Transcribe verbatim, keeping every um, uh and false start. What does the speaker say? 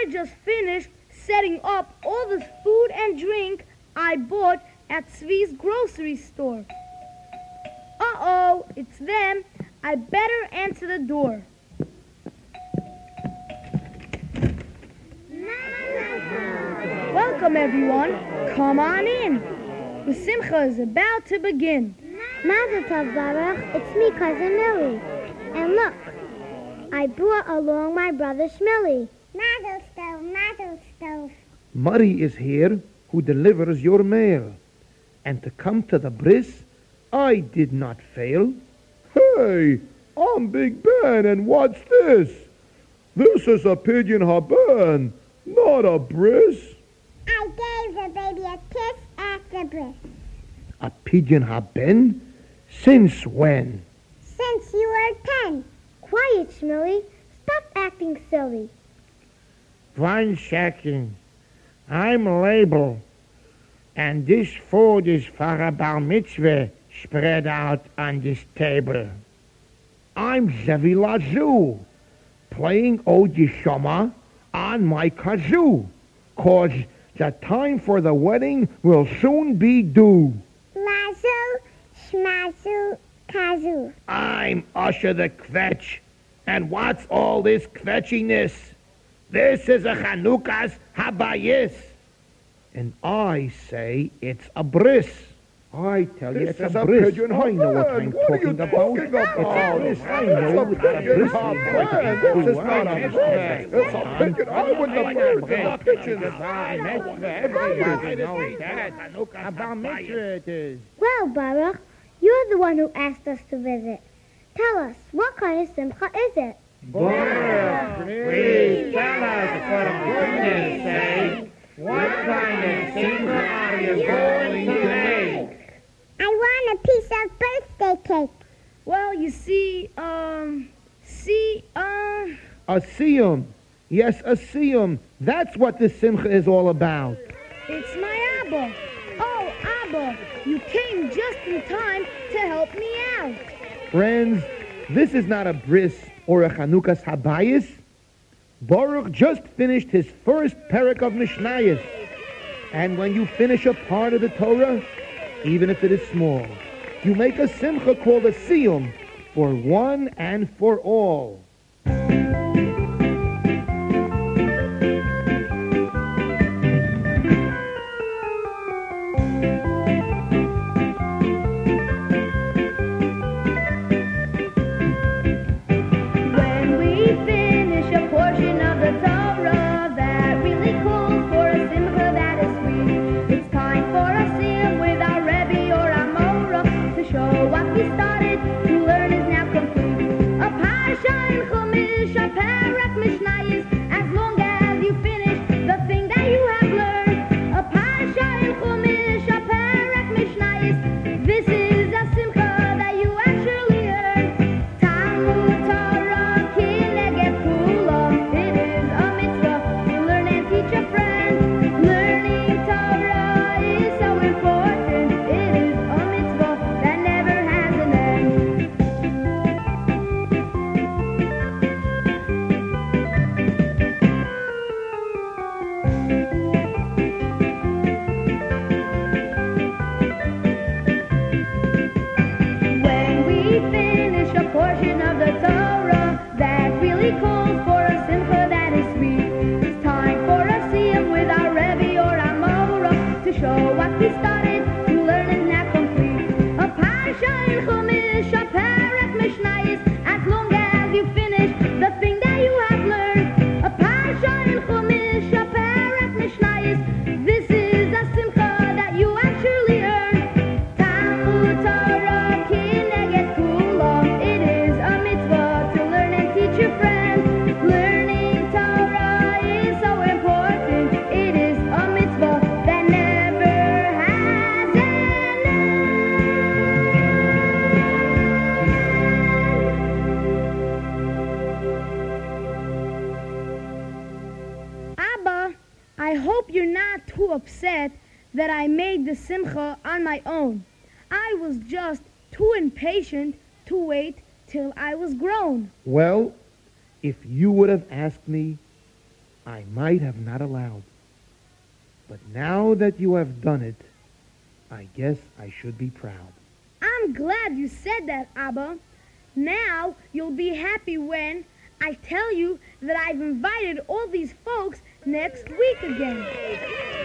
I just finished setting up all this food and drink I bought at Zvi's grocery store. Uh-oh, it's them. I better answer the door. Welcome, everyone. Come on in. The simcha is about to begin. Mazel tov, Baruch. It's me, Cousin Millie. And look, I brought along my brother Shmilly. Mazel tov, mazel tov. Murray is here, who delivers your mail. And to come to the bris, I did not fail. Hey, I'm Big Ben, and what's this? This is a pigeon haben, not a bris. I gave the baby a kiss at the bris. A pigeon haben? Since when? Since you were ten. Quiet, Shmilly. Stop acting silly. One second. I'm label. And this food is for a bar mitzvah spread out on this table. I'm Zevi Lazoo, playing Oji Shoma on my kazoo, 'cause the time for the wedding will soon be due. Lazu, schmazu, kazoo. I'm Usher the Kvetch, and what's all this kvetchiness? This is a Chanukah's Habayis. And I say it's a bris. I tell you, This it's is a a bris. pigeon I know what haben. I'm What are you talking about. talking It's a about? bris. I It's know a what a pigeon bris haben. is. This is not a bris. It's a pigeon. I wouldn't have heard of a pigeon. Everybody knows that. A bar mitzvah it is. Well, Baruch, you're the one who asked us to visit. Tell us, what kind of simcha is it? Baruch, please tell us, for goodness sake, what kind of simcha are you going to make? I want a piece of birthday cake. Well, you see, um, see, um... A siyum. Yes, a siyum. That's what this simcha is all about. It's my Abba. Oh, Abba, you came just in time to help me out. Friends, this is not a bris or a Chanukah's Habayis. Baruch just finished his first parak of Mishnayos. And when you finish a part of the Torah, even if it is small, you make a simcha called a siyum for one and for all. When we finish a portion of the Torah that really calls for a simcha that is sweet, it's time for a siyum with our Rebbe or our Morah to show what we started to learn is now complete. A parsha in Chumash, a parak Mishnayos, as long as you finish the thing that you have learned. A parsha in Chumash, a parak Mishnayos, this is a simcha that you actually earned. Talmud Torah kineged kulam, it is a mitzvah to learn and teach a friend. Learning Torah is so important, it is a mitzvah that never has an end. When we finish a portion of the Torah that really calls for a simcha that is sweet, it's time for a siyum with our Rebbe or our Morah to show what we started to learn is now complete. A parsha in Chumash, a parak Mishnayos, as long as you finish the thing that you have learned. A parsha in Chumash, a parak Mishnayos, this is a simcha that you actually earned. Talmud Torah kineged kulam, it is a mitzvah to learn and teach your friends. Learning Torah is so important, it is a mitzvah that never has an end. Abba, I hope you're not too upset that I made the simcha on my own. I was just too impatient to wait till I was grown. Well, if you would have asked me, I might have not allowed. But now that you have done it, I guess I should be proud. I'm glad you said that, Abba. Now you'll be happy when I tell you that I've invited all these folks next week again.